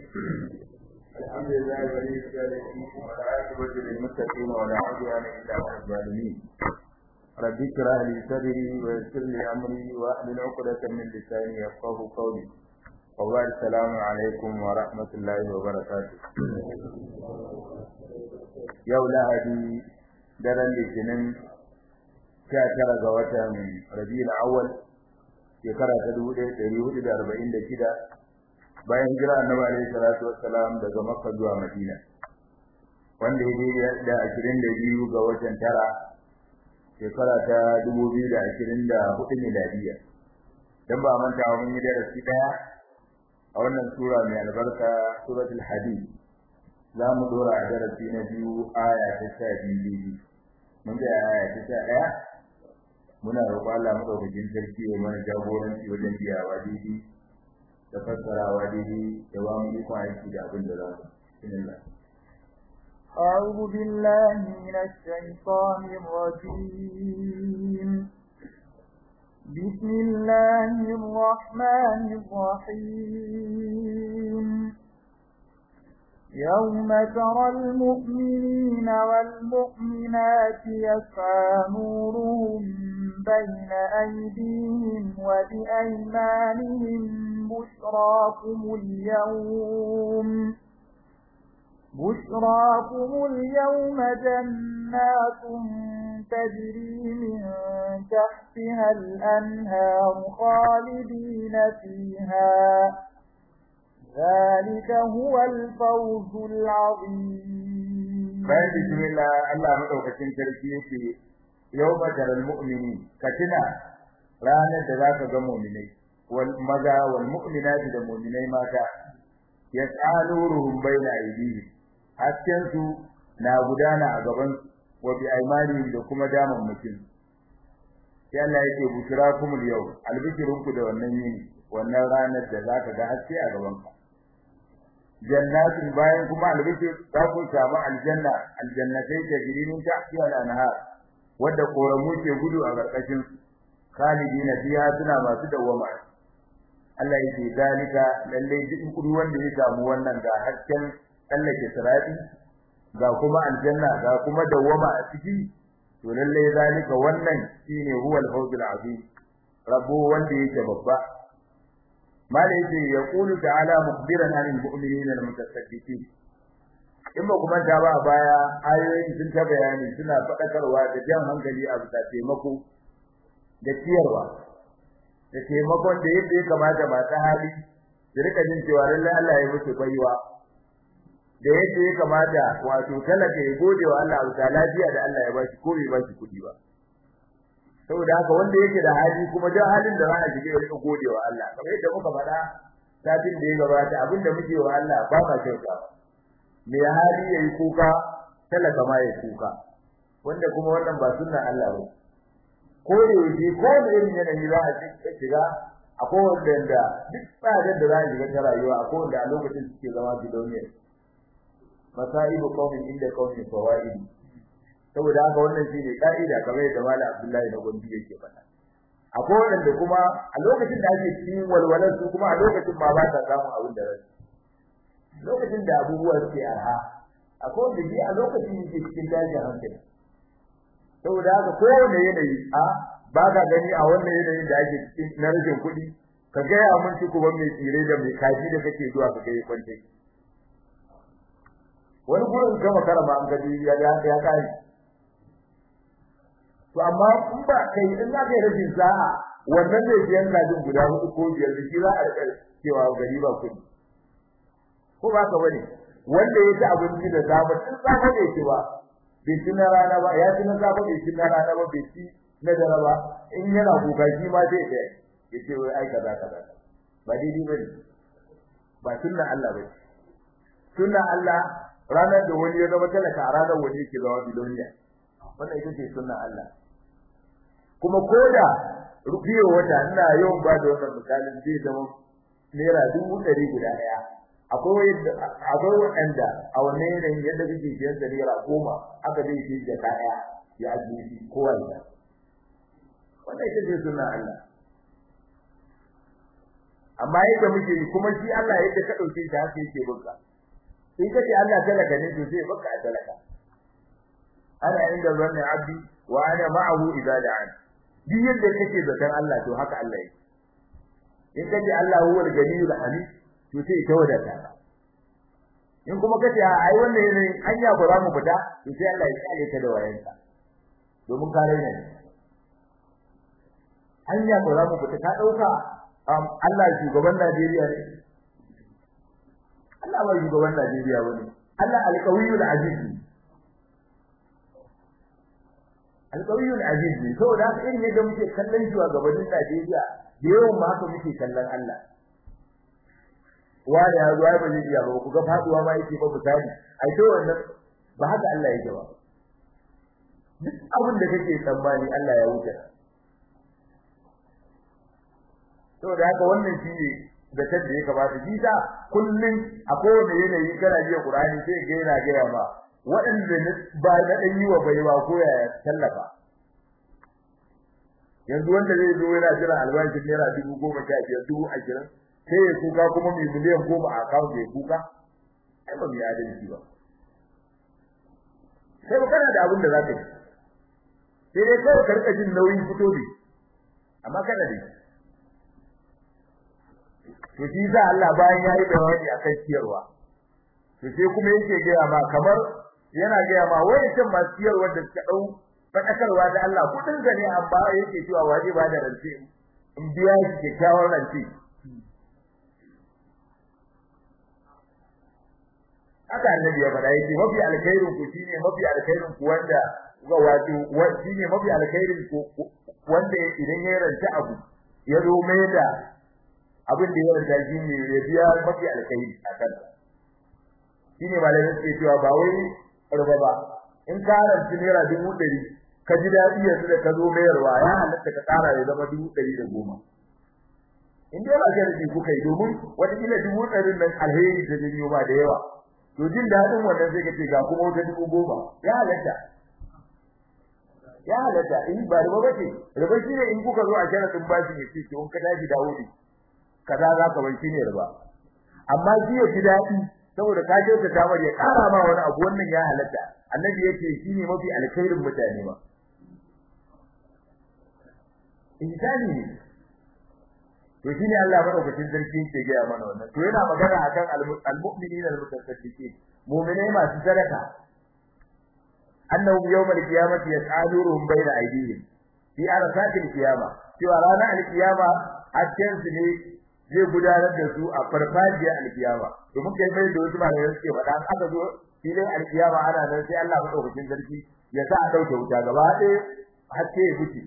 الحمد لله ولي الصالحين والعاقبة للمتقين ولا عدوان إلا على الظالمين رب اشرح لي صدري ويسر لي أمري واحلل عقدة من لساني يفقهوا قولي وبعد السلام عليكم ورحمة الله وبركاته يوم لهدي daren litinin 19 ga watan Rabiul Awwal shekara ta 1446 bayan hijira Annabi alaihi salatu wassalam daga Makka zuwa Madina wanda ya daidai da 22 ga watan Tara shekara ta 2024 miladiya dan ba manta mun yi darasi daya a wannan sura mai albarka suratul Hadid za mu dora a darasi na biyu aya ta 12 mun ga aya ta 1 muna roƙon Allah madaukakin sarki ya mana jagoranci wajen biyawa daidai da fassarawa daidai da ba mu iko aiki da abin da za mu bismillah أعوذ بالله من الشيطان الرجيم بسم الله الرحمن الرحيم يوم ترى المؤمنين والمؤمنات يسعى نورهم بين أيديهم وبأيمانهم بشراكم اليوم جنات تجري من تحتها الأنهار خالدين فيها ذلك هو الفوز العظيم بسم الله الله مدوكين تركيه يوم ترى المؤمنين كتنا ranar da zaka ga mu'minai wal maza wal mu'minati da mu'minai mata yas'aluruhum baina aydihim hasken su na gudana a gaban wa bi aymanihim da kuma daman mutum sai Allah yake bushrakumul yau albishirunku da wannan yini wannan ranar da zaka ga haske a gaban ka jannatin bayan kuma albishir za ku samu aljanna aljannatai da girin tahtiha al-anhar wadda koramu ke gudu a karkashin khalidina fiha suna masu dawama Allah yake zalika lalle duk kudi wanda ya samu wannan ga hasken Allah ke sirati ga kuma aljanna ga kuma dawama a ciki to lalle zalika wannan shine huwal fawzul azim rabbu wanda yake babba malaiki yaqulu ta'ala mukhbiran anil mu'minina al-mutasaddiqin in ba kuma ta ba baya ayoyin sun ta bayani suna fadakarwa da jan hankali a bisa taimako da ciyarwa da taimakon da yadda ya kamata mata hali da rika jin cewa lallai Allah ya musu baiwa da yadda ya kamata wato talaka ya gode wa Allah ta lafiya da Allah ya bashi ko bai bashi kudi ba saboda haka wanda yake da hali kuma da halin da za a shige ya gode wa Allah kamar yadda muka faɗa satin da ya gabata abinda muke wa Allah ba ma kyauta me hali yayi kuka talaka ma yayi kuka wanda kuma wannan ba sunnan Allah ba ko da yake ko da irin yanayi za a shiga akwai wanda duk tsadar da za a shiga ta rayuwa akwai wanda a lokacin suke zama bidoniya masaibu qaumin inda qaumin fawaid saboda haka wannan shine kaida kamar yadda Malam Abdullahi na Gondi yake faɗa akwai wanda kuma a lokacin da ake cikin walwalar su kuma a lokacin ma ba ta samu abin da rai lokacin da abubuwa suke arha akwai wanda shi a lokacin yake cikin dajin hankali saboda haka kowane yanayi ba ka gani a wannan yanayin da ake cikin na rashin kuɗi ka ga ya mun ci kuma mai tsire da mai kaji da kake zuwa ka ga kwance wani gurin gama karama an gaji ya kai to amma in ba kai in za ka yi rashin sa'a wannan zai biyan kajin guda 4 ko 5 da shi za a rika cewa gari ba kuɗi ko ba ka bane wanda ya ci abinci da zaba tun safa da yake ba bai ci na rana ba ya ci na safa bai ci na rana ba bai ci na dare ba in yana kuka shi ma zai da yace wai ai kaza kaza ba daidai bane ba sunnan Allah bane sunnan Allah ranar da wani ya zama talaka a ranar wani yake zama biloniya wannan ita ce sunnan Allah kuma koda rubiyo wata ina yawan ba da wannan misalin zai zama naira 100 guda daya akwai wanda a wannan yanayin yadda kike siyar da naira 10 aka dai shi da kaya ya ajiye kowa wannan ita ce sunnan Allah amma yadda muke kuma shi Allah yadda ka dauke shi haka yake bunka in kace Allah talaka ne to sai baka talaka ana inda wannan abdi wa ana ma'ahu idza da'an duk yadda kake zaton Allah to haka Allah yake in kace Allah huwal ganiyul hamid to sai ta wadata in kuma kace ai wannan ne anya ba za mu fita to sai Allah ya kale ta da wayanka domin ka raina ne anya ba za mu fita ka dauka Allah shugaban Najeriya ne Allah ba shugaban Najeriya bane Allah al-qawiyul aziz al-qawiyul aziz ne to da in ne da muke kallon shugabannin Najeriya da yawan ma haka muke kallon Allah wanda ya zuwa ba zai iya ba ku ga faduwa ma yake ba misali ai to wannan ba haka Allah yake ba duk abin da kake tsammani Allah ya wuce to da haka wannan shi da tadda ya kamata shi ta kullun a kowane yanayi kana jiya Qur'ani sai ga yana ga ma waɗanda ba na dan yi wa baiwa ko ya tallafa yanzu wanda zai zo yana jira albashin naira 10,000 20,000 sai ya kuka kuma mai miliyan 10 a account ya kuka ai ba mai adalci ba sai kana da abin da zaka yi sai dai kawai karka jin nauyin fito ne amma kana da to shi sa Allah bayan yayi bayani akan ciyarwa to sai kuma yake ga ma kamar yana ga ma wayancan masu ciyarwa da suka dau fadakarwa da Allah kudin ga ne amma yake cewa waje ba da rance in biya shi kyakkyawar rance haka annabi ya faɗa yake mafi alkhairin ku shine mafi alkhairin ku wanda ga wato shine mafi alkhairin ku wanda idan ya ranta abu ya zo mai da abin da ya ranta shine ya biya mafi alkhairi akan shine malamin suke cewa ba wai ruba ba in ka ranta naira 100 ka ji dadi yanzu da ka zo mayarwa ya halatta ka tsara ya zama 110 in dai ba ka rubi kuka yi domin wata kila 100 nan alheri da jinyo ba da yawa to jin dadin wannan sai kace ga kuma wata 10,000 ya halatta in ba ruba bace ruba shine in kuka zo a sharadin bashi ne ce in ka daji Dawudi kaza za ka bar shine ruba amma shi ya ji dadi saboda ka je ka tamar ya kara ma wani abu wannan ya halatta annabi yake shine mafi alkhairin mutane ba insani ne to shine Allah madaukakin sarki yake ga mana wannan to yana magana akan al-mu'minina al-mutasaddiqin mu'minai masu sadaka annahum yawm al-qiyamati yas'aluhum bayna aydihim fi arsatil qiyama cewa ranar al-qiyama hakkin su ne zai gudanar da su a farfajiyar al-qiyama to muke mai da wasu malamai suke faɗa an aka zo filin al-qiyama ana nan sai Allah madaukakin sarki ya sa a dauke wuta gaba ɗaya hakke ya fice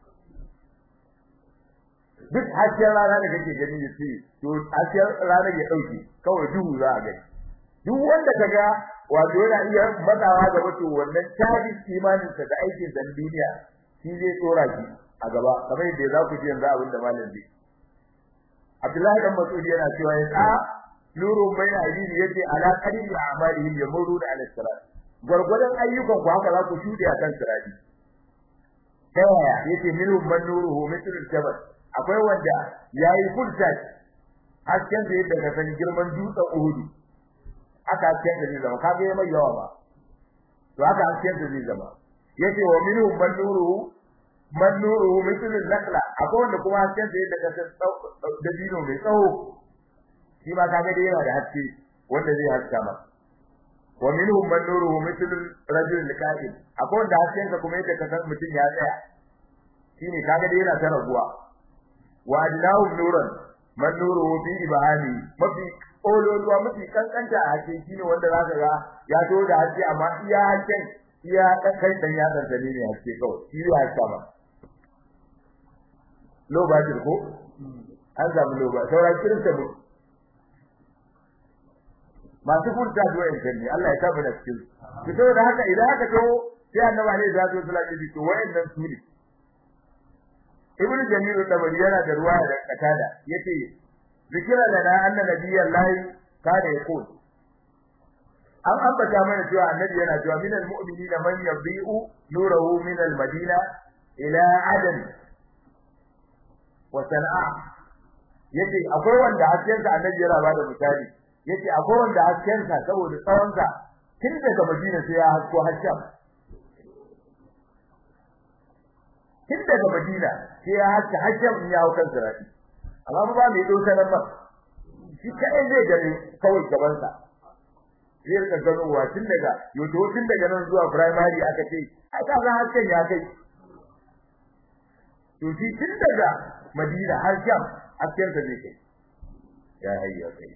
duk hasken rana da kake gani yace to hasken rana ya dauke kawai duhu za a gani duk wanda kaga wato yana iya matsawa ga wato wannan tabi imanin sa da aikin sa duniya shi zai tsora shi a gaba kamar yadda za ku ji yanzu abin da malam zai Abdullahi dan Mas'ud yana cewa ya ta nurun baina ayyidi yace ala qadri a'malihim yamurru ala sirat gurgurdan ayyukan ku haka za ku shude akan sirati kaya yace minhum man nuruhu mithlu al-jabal akwai wanda yayi full touch hasken da yadda ka san girman dutsen Uhud aka hasken da zai zama kage mai yawa ba to aka hasken da zai zama yace wa minhum man nuruhu mithlu al-naqla akwai wanda kuma hasken da yadda ka san da dino mai tsawo shi ma kage da yana da haske wanda zai haska ma wa minhum man nuruhu mithlu rajul al-qa'id akwai wanda hasken ka kuma yadda ka san mutum ya tsaya shine kage da yana ta raguwa wa adnahu nuran man nuruhu fi ibhani mafi ololuwa mafi kankanta a haske shine wanda zaka ga ya to da haske amma iya hasken iya kai dan ya dantane ne haske kawai shi ya haska ba lo ba ko an zamu lo ba sauran kirin ta mu masu furta duwa in ne Allah ya tabbata cikin ki to da haka idan aka to sai annabi ne zai zo salati to wayannan su ne ibn jamil tabari yana da ruwaya da katada yace zikira lana anna nabiyallahi kana yaqul an ambata mana cewa annabi yana cewa minal mu'minina man yabi'u nurahu minal madina ila adan wa sana'a yace akwai wanda hasken sa annabi ya raba da misali yace akwai wanda hasken sa saboda tsawon sa tun daga Madina sai ya hasko hasken tun daga Madina sai ya haska hasken ya hawo kan sirati amma ba mai dauka nan ba shi kai zai gani kawai gaban sa zai rika ganowa tun daga yoto tun daga nan zuwa primary aka ce aka ga hasken ya kai to shi tun daga Madina har Sham hasken sa zai kai ya hayya kai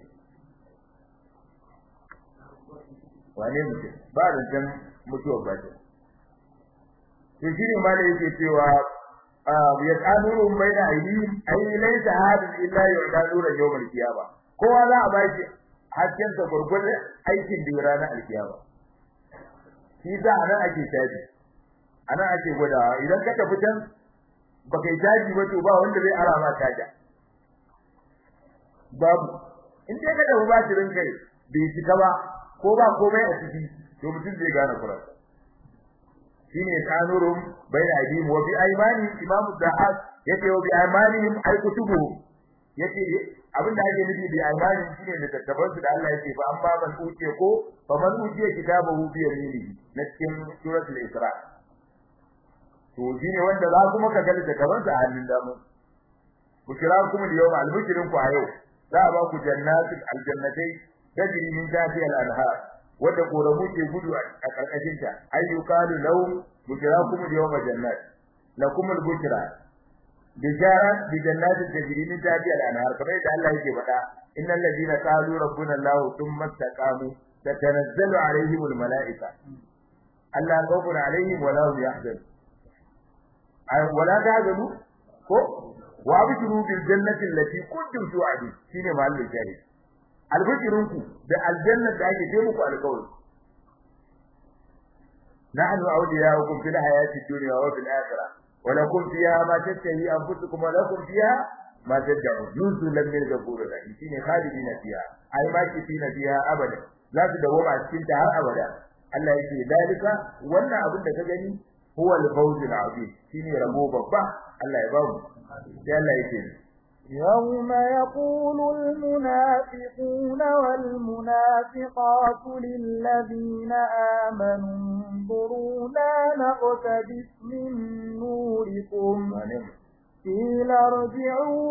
wane mutum ba da jan mutuwar ba ce to shi ne ma da yake cewa ya kanuru mai da aidi ai laysa hadin illa yu'da nura yawmal qiyamah kowa za a ba shi hasken sa gurgurdan aikin da ranar alkiyama shi za a nan ake tafi ana ake gwada idan ka tafi can baka yi taji ba to ba wanda zai ara ma taja babu in dai ka dawo ba tirin kai bai cika ba ko ba komai a ciki to mutum zai gane Qur'an shine kanurum bayna adim wa bi aymani imam da'at yace wa bi aymanihim ay kutubu yace abinda ake nufi bi aymani shine da tattaban su da Allah yake fa amma man uce ko fa man uce kitabahu bi yaminihi na cikin suratul isra to shine wanda za kuma ka ga tattaban sa a hannun damu ku kira kuma da yau al-bushrin ku a yau za a ba ku jannatul aljannatai tajri min tahtiha al-anhar wanda koramu ke gudu a karkashin ta ayyukalu law bushrakum yawma jannat lakum al-bushra bijara bi jannatin tajri min tahtiha al-anhar kamar da Allah yake faɗa innal ladina qalu rabbuna Allah thumma istaqamu tatanazzalu alaihim al-mala'ika alla khawfun alaihim wa la hum yahzanun ay wala tahzanu ko wa abshiru bil jannati allati kuntum tu'adun shine mahallin shahid albashirunku da aljanna da ake ce muku alƙawari nahnu awliyaukum fil hayati dunya wa fil akhirah wa lakum fiha ma tashtahi anfusukum wa lakum fiha ma tad'un nuzulan min ghafurir rahim shine khalidina fiha ay ma kifina fiha abada za su dawo a cikin ta har abada Allah yake dalika wannan abin da ka gani huwa al-fawz al-azim shine rabo babba Allah ya ba mu sai Allah yake يوم يقول المنافقون والمنافقات للذين آمنوا انظرونا نقتبس من نوركم قيل ارجعوا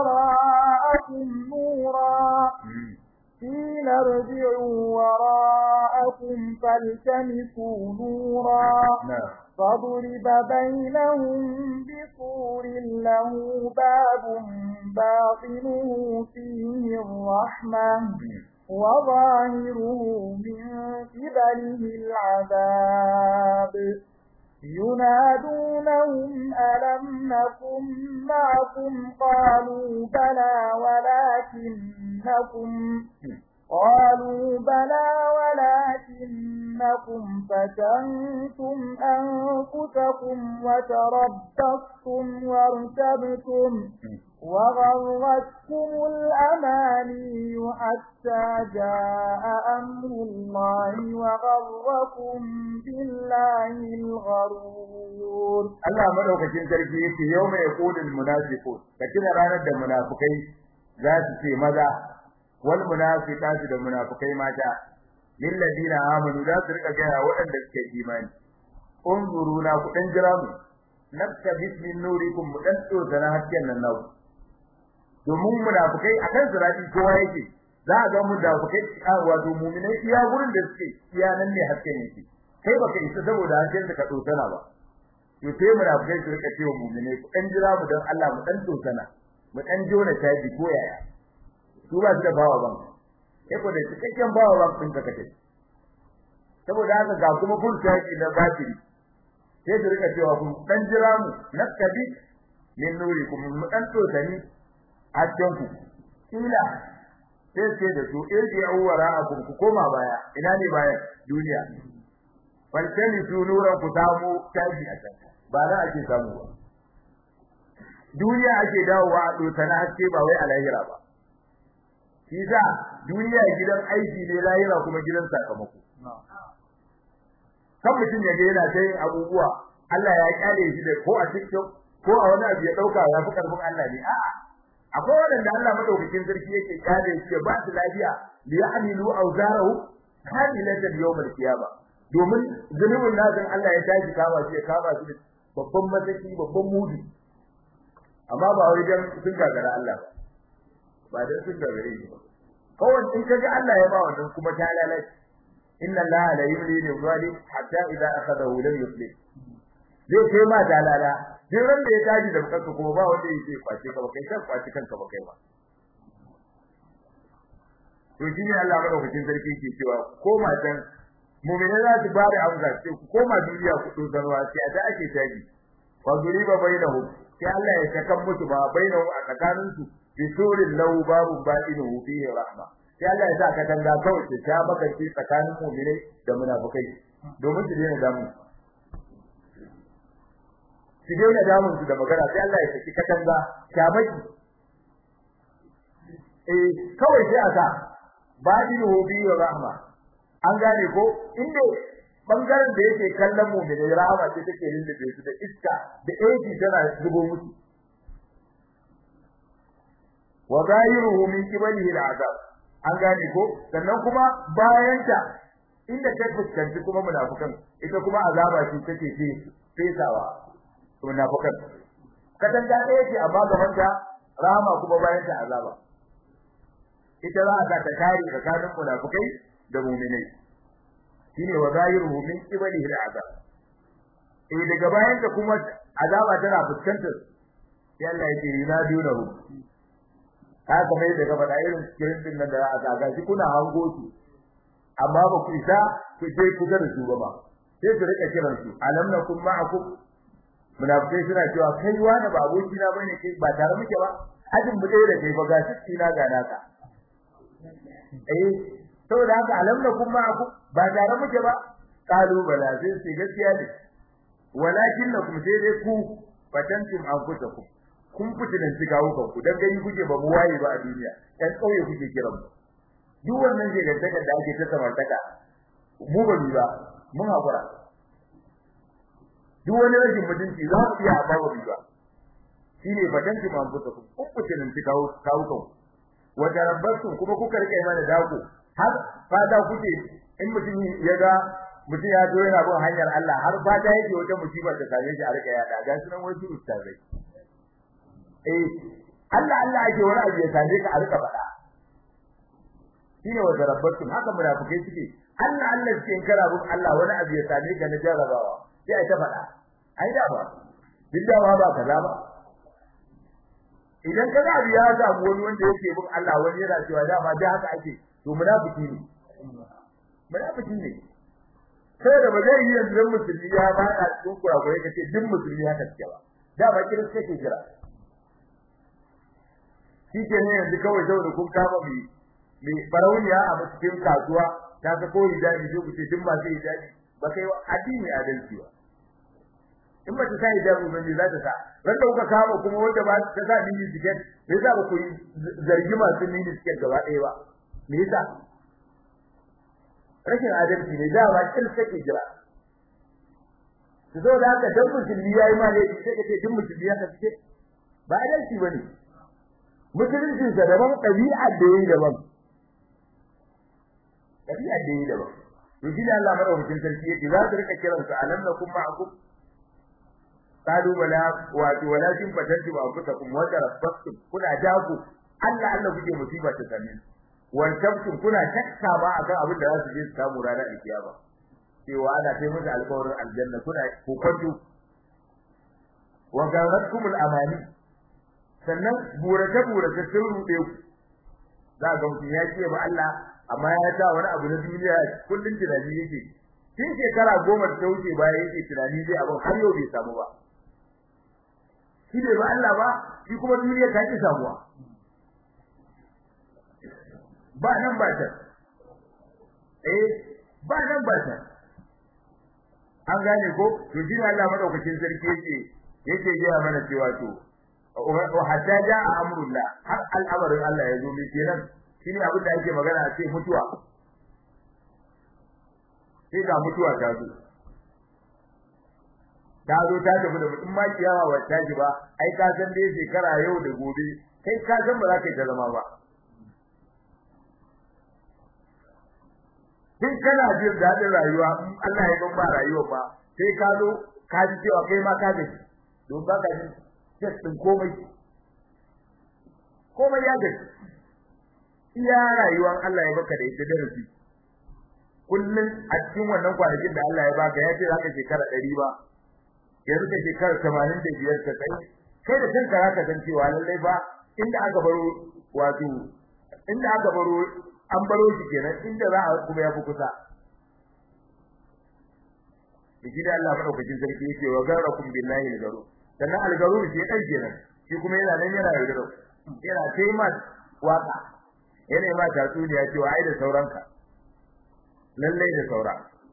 وراءكم فالتمسوا نورا فضرب بينهم بسور له باب باطنه فيه الرحمة وظاهره من قبله العذاب ينادونهم ألم نكن معكم قالوا بلى ولكنكم فتنتم أنفسكم وتربصتم وارتبتم وغرتكم الأماني حتى جاء أمر الله وغركم بالله الغرور الله مدوكين sarki yake yawma yaqulul munafiqun kace ranar da munafikai za su ce maza wal munafiqatu da munafikai mata lil ladina amanu za su rika gaya waɗanda suke imani unzuruna ku dan jira mu nakka bismin nurikum mu dan to da hasken nan nawo domin munafikai akan sirati kowa yake za a ga munafikai wato mu'minai iya gurin da suke iya nan ne hasken yake kai baka isa saboda hasken da ka tsotana ba to sai munafikai su rika cewa mu'minai ku dan jira mu dan Allah mu dan tsotana mu dan jona taji ko yaya su ba su da bawa ban sai ko da cikakken bawa ban din ka kace saboda haka ga kuma full taji da batiri sai su rika cewa ku dan jira mu nakabi min nurikum mu dan tsotani hajjanku ila sai da su irji awwara akum ku koma baya ina ne baya duniya falkani nuran ku samu taji a can ba za a ce samu ba duniya ake dawowa a dotana haske ba wai a lahira ba shi za duniya gidan aiki ne lahira kuma gidan sakamako kan mutum ya ga yana sai abubuwa Allah ya kyale shi da ko a TikTok ko a wani abu ya dauka ya fi karfin Allah ne a'a akwai wanda Allah madaukakin sarki yake kare shi ba su lafiya li ya'milu awzarahu kamilatan yawm al-qiyamah domin zunubin nazin Allah ya tashi kama shi ya kama shi babban mataki babban mudi amma ba wai dan sun gagara Allah ba dan sun gagare shi ba kawai in kaga Allah ya ba wannan kuma ta lalace inna Allah la yumli lil zalim hatta idza akhadahu lam yuflih zai kai ma dalala duk ran da ya tashi da kanka kuma ba wanda yake kwace ka ba kai sai kwace kanka ba kai ba to shine Allah madaukakin sarki yake cewa ko matan mu'mina za su bada amsa ce ku koma duniya ku dozarwa sai da ake taji wa duriba bainahum sai Allah ya saka musu ba bainahum a tsakanin su bisurin lahu babu ba'inuhu fihi rahma sai Allah ya sa ka danga kawai ta baka ci tsakanin mu'minai da munafikai domin su daina damu su daina damun su da magana sai Allah ya saki katanga shamaki kawai sai aka ba'inuhu fihi rahma an gane ko inda bangaren da yake kallon mu'minai rahama ce take lullube su da iska da aiki tana zubo musu wa zahiruhu min qibalihi al'azab an gane ko sannan kuma bayan ta inda ta fuskanci kuma munafikan ita kuma azaba ce take fesawa munafikan katanga ɗaya ce amma gaban ta rahama kuma bayan ta azaba ita za ta kare tsakanin munafikai da mu'minai shine wa zahiruhu min qibalihi al'azab daga bayan ta kuma azaba tana fuskantar sai Allah yake yinadunahu haka mai daga faɗa irin kirin din nan da aka ga shi kuna hango su amma ba ku isa ku je ku ga su ba sai su rika kiran su alam nakum ma'akum munafikai suna cewa kai wani ba aboki na bane kai ba tare muke ba ajin mu dai da kai ba ga shi na ga naka saboda haka alam nakum ma'akum ba tare muke ba kalu bala sai su gaskiya ne walakin nakum sai dai ku fatantum anfusakum kun fitinan gawo kanku dan gani kuke ba mu waye ba a duniya dan kauye kuke kiran mu duk wannan je gantaka da ake ta samantaka mu ba ni ba mun hakura duk wani rashin mutunci za ku iya ba ba ba shine fatanci ma ku kun fitinan gawo kanku wa tarabbatu kuma kuka rike mana dako har fada kuke in mutum ya ga mutum ya zo yana bin hanyar Allah har fada yake wata musibar ta same shi a rika yada ga sunan wasu ustazai Allah ake wani abu ya same ka a rika faɗa shine wa rabbatum haka munafikai suke Allah suke in kana bin Allah wani abu ya same ka na jarabawa sai ai ta faɗa ai da ba billahi ba kaza ba idan kaga abu ya samu wani wanda yake bin Allah wani yana cewa dama da haka ake to munafiki ne sai da ba zai yi yanzu musulmi ya ba da cikin kurakurai kace duk musulmi haka suke ba da ba kirista ke kira shi ke ne yanzu kawai saboda kun kama mai farauniya a cikin kasuwa ta ga ko hijabi ko kuce duk masu hijabi ba kai addini adalci ba in ba ta sai hijabi ba ne za ta sa ran da kuka kama kuma wanda ba ta sa mini ticket me yasa ba ku zargi masu mini ticket gaba ɗaya ba me yasa rashin adalci ne da ba kin sake jira to da haka dan musulmi yayi ma ne sai ka ce duk musulmi ya kace ba adalci bane musulunci da daban ɗabi'a da yayi daban to shi Allah madaukakin sarki yake za su rika kiran su alam lakum ma'akum qalu bala wa walakin fatantu wa anfusakum wa tarabbastum kuna jaku Allah kuke musiba ta same wal tabtum kuna takka ba akan abin da za su je su samu ranar alkiyama cewa ana kai musu alƙawarin aljanna kuna kokonto wa garatkumul amani sannan burace sun rude ku za ga mutum ya ce ba Allah amma ya ta wani abu na duniya kullun tunani yake tun shekara 10 ta wuce baya yake tunani dai abin har yau bai samu ba shi bai ba Allah ba shi kuma duniya ta ki samuwa ba nan ba ta ba nan ba ta an gane ko to shi Allah madaukakin sarki yake ga mana cewa to wa hatta jaa amrullah har al'amarin Allah ya zo mai kenan shine abin da ake magana a ce mutuwa sai ga mutuwa ta zo ta zo ta tafi da mutum ma kiyawa ba ta ji ba ai ka san dai shekara yau da gobe kai ka san ba za ka yi ta zama ba kin kana jin dadin rayuwa Allah ya ban ba rayuwa ba sai ka zo ka ji cewa kai ma ka gaji don ba ka ji cikin komai ya gaji iya rayuwar Allah ya baka da ita darasi kullun a cikin wannan kwanakin da Allah ya baka ya ce zaka shekara 100 ba yanzu ka shekara 85 ka kai da kanka zaka san cewa lallai ba inda aka baro wato inda aka baro an baro shi kenan inda za a kuma ya fi kusa shi da Allah madaukakin sarki yake wa garakum billahi al-garu sannan al-garu shi dan kenan shi kuma yana nan yana yaudaro yana taima waka yana ma tatsuniya cewa ai da sauranka lalle da saura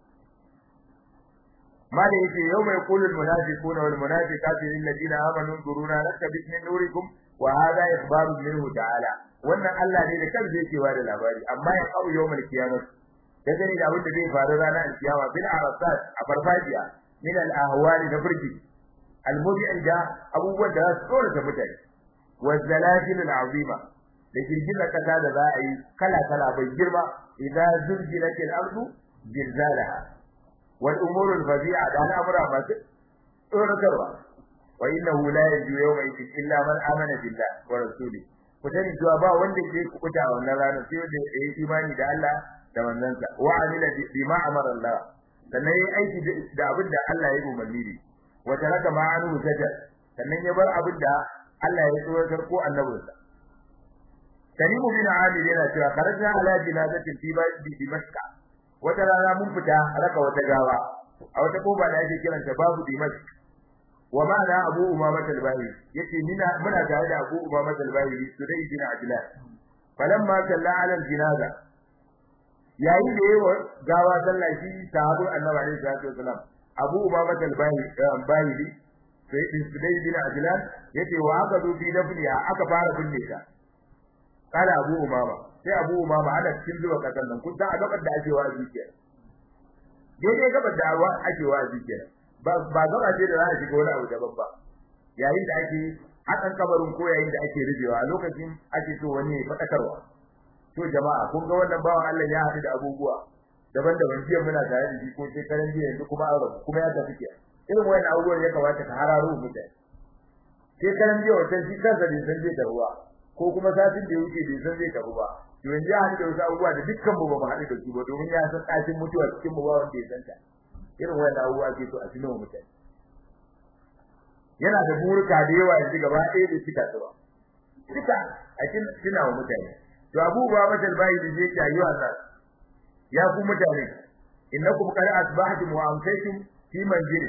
mali yake yau mai kulul munafiquna wal munafiqatu lil ladina amanu duruna nakbit min nurikum wa hada ikhbaru minhu ta'ala wannan Allah ne da kansa yake wa da labari amma ya kawo yawmal qiyamah dangane da abin da zai faru ranar kiyama bil arasat a farfajiya min al ahwali da burki al mubi'ida abubuwan da su tsora da mutane wa zalazil al azima da girgizar kasa da za a yi kala kala bai girma idan zulzilatil ardu zilzalaha wal umuru al fadi'a da al'amura masu tsoratarwa wa innahu la yajidu yawma idin illa man amana billahi wa rasulihi kudani cewa ba wanda ke kuta a wannan ranar sai wanda ya yi imani da Allah da manzansa wa amila bima amara Allah sannan yayi aiki da abin da Allah ya umarni ne wa taraka ma'anu zajar sannan ya bar abin da Allah ya tsoratar ko annabinsa Karimu bin Amir yana cewa kharajna ala jinazatin fi Dimashq wata rana mun fita raka wata gawa a wata koba da ake kiranta babu Dimashq wa ma'ana Abu Umama al-Bahili yace muna tare da Abu Umama al-Bahili Sudai bin Abdullah falamma salla ala al-jinaza yayin da yayi gawa sallah shi sahabu Annabi alaihi salatu wasalam Abu Umama al-Bahili sai Sudai bin Abdullah yace wa aka zo fi dafniya aka fara binne ta kala Abu Umama sai Abu Umama ana cikin zuwa kasan nan kun san a gaban da ake wa'azi kenan daidai gaban da ake wa'azi kenan ba gaba ce da za a shiga wani abu daban ba yayin da ake hakan kabarin ko yayin da ake rubewa a lokacin ake so wani ya fadakarwa to jama'a kun ga wannan bawan Allah ya haɗu da abubuwa daban-daban jiya muna tare da shi ko sai karan jiya yanzu kuma aure kuma ya tafi ke irin wannan abubuwan ya kamata ka hararo mutane sai karan jiya wata shi kansa bai san zai tafi ba ko kuma satin da yake bai san zai tafi ba to yanzu ya haɗu da wasu abubuwa da dukkan mu ba mu haɗu da su ba domin ya san ɗacin mutuwa cikin mu ba wanda ya san ta irin wannan abubuwa ke so a cikin mutane yana da burka da yawa yanzu gaba ɗaya da suka tsaba duka a cikin suna wa mutane to abubuwa matal bai da yake ayyuwa sa ya ku mutane innakum qad asbahtum wa amsaytum fi manzili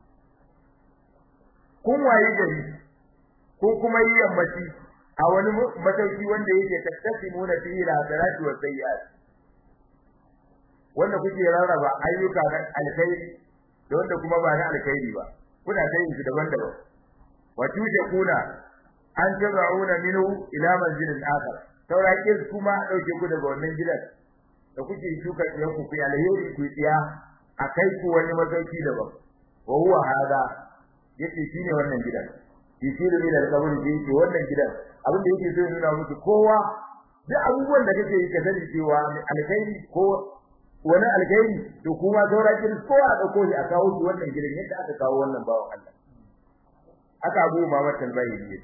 kun waye gari ko kuma yi yammaci a wani matauki wanda yake tattasimuna fihi la salatu wa sayyi'at wanda kuke rarraba ayyuka na alkhairi da wanda kuma ba na alkhairi ba kuna yin su daban-daban wa kuna an tazauna minhu ila manzilin akhar saurake kuma dauke ku daga wannan gidan da kuke shuka ku ku alheri ku tsiya akai ku wani matauki daban wa huwa hada yake shine wannan gidan yisiru min al-qabr yake wannan gidan abin da yake so nuna muku kowa duk abubuwan da kake yi ka sani cewa alkhairi ko wani alkhairi to kuma saura kin kowa a dauko shi a kawo shi wannan gidan yadda aka kawo wannan bawan Allah aka Abu Muhammad al-Bayni ne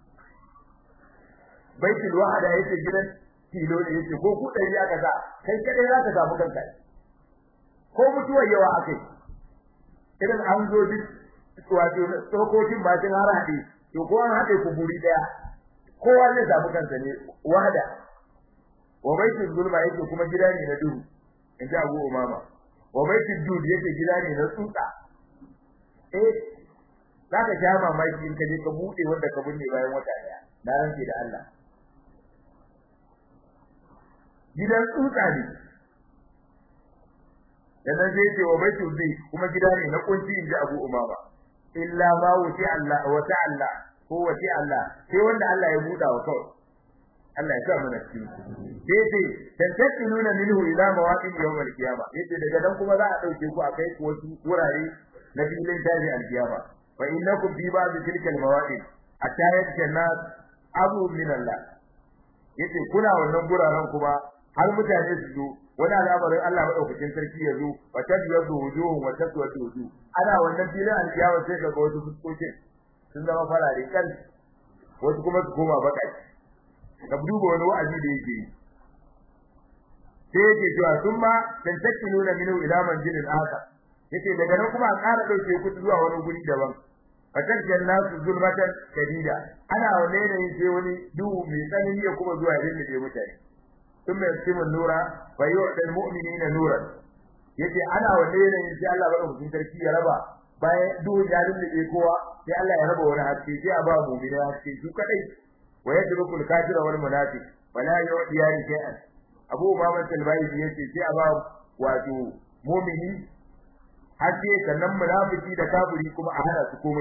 baitul wahda yake gidan tilo ne yake ko ku dai aka sa kai kadai za ka samu kanka ko mutuwa yawa akai idan an zo duk wato tsokokin ba sun har hade to ko an hade ku guri daya kowa zai samu kansa ne wahda wa baitul zulma yake kuma gida ne na duhu inji Abu Umama wa baitul dud yake gida ne na tsutsa zaka ja mamaki in kaje ka bude wanda ka binne bayan wata daya na ranke da Allah gidan tsutsa ne dan zai ce wa baitul dud kuma gida ne na kunci inji Abu Umama illa ma wuti Allah wa ta'ala ko wuti Allah sai wanda Allah ya buda wa kawai Allah ya sa mana cikin yace dan tattununa minhu ila mawaqin yawm al-qiyama yace daga dan kuma za a dauke ku akai ku wasu wurare na filin tashi alkiyama fa innakum fi ba'd tilka almawaqif hatta yatana abu min Allah yace kuna wannan guraren kuma har mutane su zo wani al'amarin Allah madaukakin sarki ya zo wa tabyadu wujuhum wa taswadu wujuh ana wannan filin alkiyama sai kaga wasu fuskokin sun zama farare kan wasu kuma su koma bakaci ka duba wani wa'azi da yake sai yake cewa sun ma tantakiluna minhu ila manzilin akhar yace daga nan kuma a ƙara dauke ku zuwa wani guri daban fatan jannatu zulmatan kadida ana wane ne sai wani duhu mai tsanani ya kuma zuwa yadda ke mutane thumma yasimu nura fa yu'til mu'minina nuran yace ana wane ne sai Allah bada hukun sarki ya raba bayan duhu ya lullube kowa sai Allah ya raba wani haske sai a ba mu'mina haske su kadai wa yadrukul kafira wal munafiq wala yu'tiyani shay'an Abu Umama al-Baydi yace sai a ba wato mu'mini haske sannan munafiki da kafiri kuma a hana su komai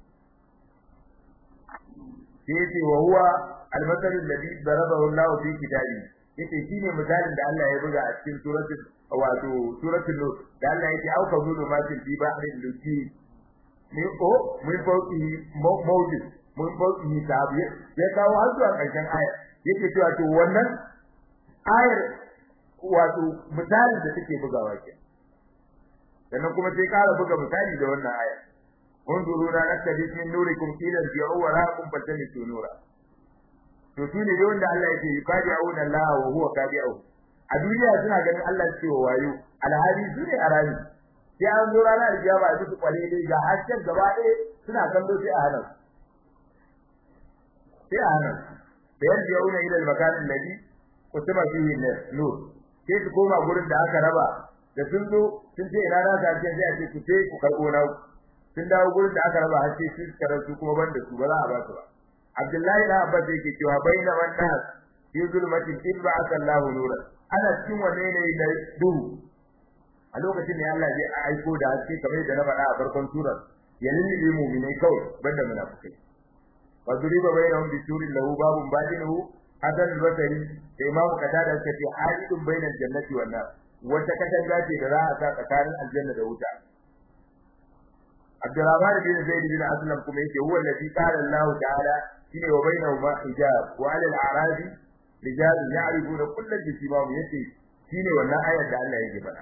yace wa huwa al-masal alladhi darabahu Allah fi kitabi yace shine misalin da Allah ya buga a cikin suratul nur da Allah yake auka zulu ma fi bahri luti ne ko mun fauki mawjud mun fauki tabi ya kawo har zuwa ƙarshen aya yake cewa to wannan ayar wato misalin da take bugawa ke sannan kuma sai ƙara buga misali da wannan aya unzuruna naktabis min nurikum qila bi'u wa raqum fatamitu nura to shine da wanda Allah yake yukadi'una Allah wa huwa kadi'u a duniya suna ganin Allah cewa wayo alhali sune arami sai an zo ranar alkiyama su kwale dai ga hasken gaba ɗaya suna kallo sai a hanan bayan yauna ila al-makan alladhi kutiba fihi nur sai su koma gurin da aka raba da sun zo sun ce ina na ga sai a ce ku ce ku karbo na sun dawo gurin da aka raba har sai su karatu kuma banda su ba za a ba su ba Abdullahi da Abbas yake cewa baina man nas fi zulmati tib'at Allah nuran ana cikin wanne ne da duhu a lokacin ne Allah zai aiko da haske kamar da na faɗa a farkon surar ya lillibe mu'minai kawai banda munafikai wa duriba bainahum bi surin lahu babun badinuhu hadan basari da imamu katada ta ce halidun bainal jannati wan nar wata katanga ce da za a sa tsakanin aljanna da wuta Abdurrahman bin Zaid bin Aslam kuma yake huwa alladhi qala Allah ta'ala shine wa bainahuma hijab wa 'ala al-a'radi rijal ya'rifuna kullan bisimahum yace shine wannan ayar da Allah yake faɗa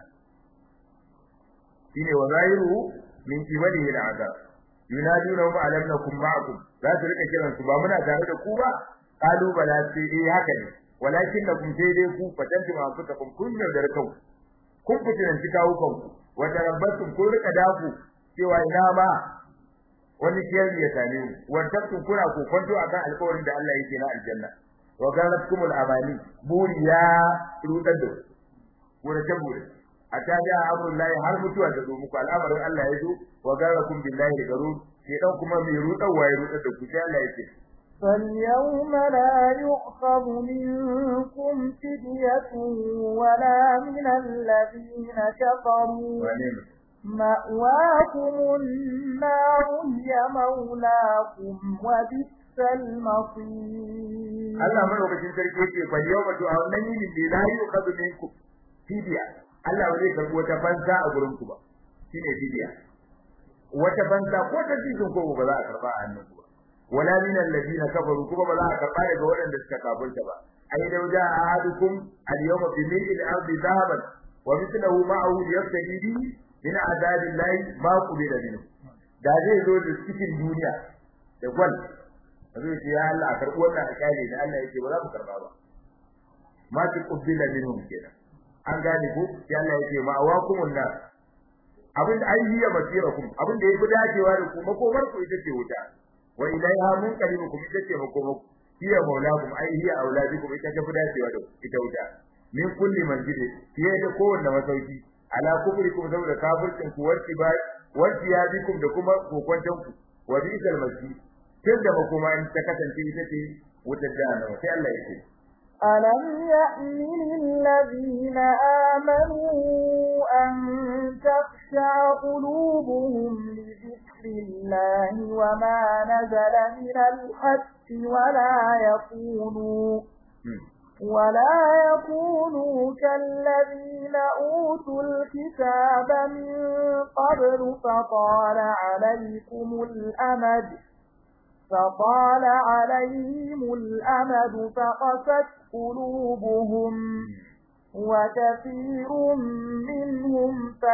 shine wa zahiru min qibalihi al-'adab yunadunahum alam nakum ma'akum za su rika kiran su ba muna tare da ku ba qalu bala sai dai haka ne walakinnakum sai dai ku fatantu ma kun kunna da rakau kun fitin kawo kanku wa tarabbatum kun rika dafu cewa ina ma wani kiyari ya same mu wannan kuna kokonto akan alƙawarin da Allah yake na aljanna wa galakumul amani buriya rudar da wura tabure ataja amrullahi har mutuwa da zo muku al'amarin Allah ya zo wa galakum billahi garur ke dan kuma mai rudar waye rudar da ku sai Allah yake فاليوم لا يؤخذ منكم فدية ولا من الذين كفروا مأواكم النار هي مولاكم وبئس المصير Allah madaukakin sarki yake fa yawma to a wannan yini ne la yuqadu minkum fidiya Allah ba zai karbi wata fansa a gurin ku ba shine fidiya wata fansa ko ta cikin ko ba za a karba a hannun ku ba wala min alladina kafaru kuma ba za a karba daga waɗanda suka kafirta ba ai da waja ahadukum al-yawma fi mil'il ardi dhahaban wa mithluhu ma'ahu yaftadi bi min adabillahi ma qubila minhu da zai zo da cikin duniya da gwal zai ce ya Allah a karbi wannan akali da Allah yake ba za mu karba ba ma ki qubila minhum kenan an gane ko sai Allah yake ma awakumun nar abin da ayyiya basirakum abin da yafi dacewa da ku makomar ku ita ce wuta wa ilaiha munqalibukum ita ce makomar hiya maulakum ayyiya auladikum ita ce dacewa da ita wuta min kulli manzili fiye da kowanne masauki ala kufrikum saboda kafircin ku warti ya bikum da kuma kokwantan ku wa bi'sal masjid tunda makoma in ta kasance ita ce wutar jahannama sai Allah ya ce ألم يأمن الذين آمنوا أن تخشع قلوبهم لذكر الله وما نزل من الحق ولا يكونوا كالذين أوتوا الكتاب من قبل فطال عليهم الأمد فقست قلوبهم وكثير منهم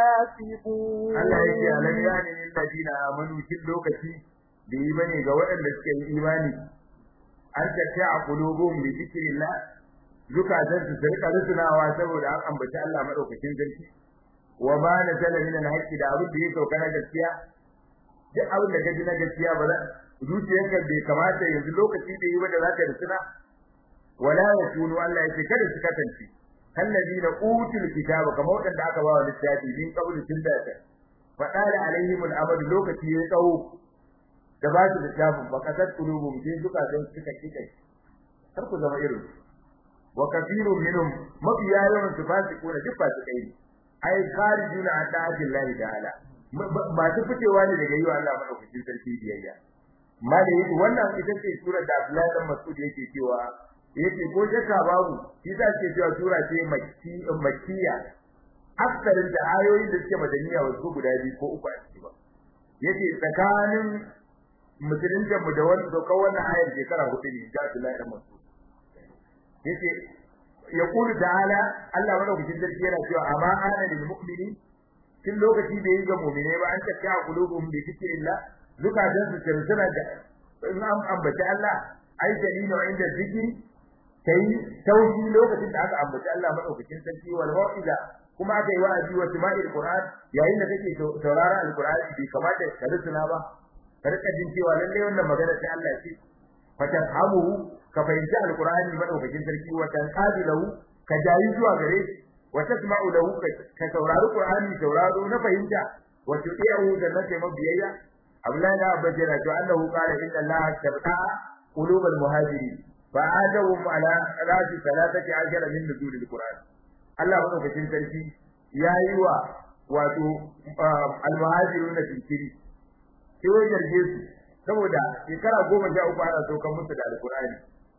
فاسقون. الله يجعل يعني للذين آمنوا كل لوكتي بإيمانه جوائل لسكي إيماني أن تشاع قلوبهم بذكر الله zukatan su rika rusunawa saboda an ambaci Allah madaukakin sarki wa ma nazala min al-haqqi da abin da ya sauka na gaskiya duk abin da kaji na gaskiya ba zuciyarka bai kamata yanzu lokaci da yi ba da zaka rusuna wala yakunu Allah yake kada su kasance alladina utul kitaba kamar wadanda aka ba wa littafi din kabul tunda ta fadala alaihim al-amad lokaci ya tsawo da ba su littafin ba kasat qulubum din zukatan suka kike kar ku zama irin wa kathirun minhum mafiya yawan su fasiquna duk fasikai ai kharijuna an ta'ati Allah ta'ala ba su fitewa ne daga yiwa Allah madaukakin sarki biyayya mali wannan ita ce surar da Abdullah dan Mas'ud yake cewa yake ko shakka babu shi da ke cewa sura ce makkiya aksarin da ayoyin da suke madaniya wasu guda biyu ko uku a ciki ba yake tsakanin musulunta mu da wannan ayar shekara 4 ne da Abdullah dan Mas'ud yace yaqulu ta'ala Allah madaukakin sarki yana cewa amma ana lil mu'mini kin lokaci da yi ga mu'mine ba an tafiya qulubuhum bi zikrillah zukatan su suna da in an ambaci Allah ai dalilin inda zikri kai tauhi lokacin da aka ambaci Allah madaukakin sarki wal mau'iza kuma aka yi wa'azi wa sama'il qur'an yayin da kake saurara alqur'ani bai kamata ka rusuna ba ka rika jin cewa lalle wannan magana sai Allah ce fatafhamuhu ka fahimci alqur'ani madaukakin sarki wa tanqabilahu ka jayi zuwa gare shi wa tasma'u lahu ka saurari qur'ani sauraro na fahimta wa tu'i'u da nake mabiyayya Abdullahi da Abbas yana cewa annahu qala inna Allah tabta'a qulub al-muhajirin fa'adahum ala rasi 13 min nuzul al-Qur'an Allah madaukakin sarki yayi wa wato al-muhajirun da tinkiri sai yarje su saboda shekara 13 ana saukan musu da al-Qur'ani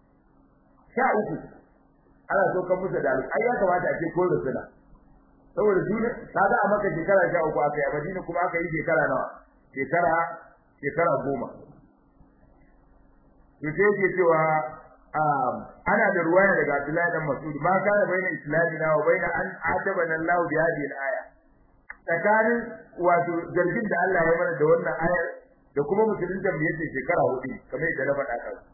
13 ana saukan musu da al-Qur'ani ya kamata a ce ko da suna saboda su kaga a maka shekara 13 aka yi a Madina kuma aka yi shekara nawa shekara 10 yace yake cewa ana da ruwaya daga Abdullahi dan Mas'ud ma kana baina islamina wa baina an atabana Allah bi hadhihi al-aya tsakanin wato zargin da Allah ya mana da wannan ayar da kuma musulunta mu yace shekara 4 kamar yadda na faɗa kan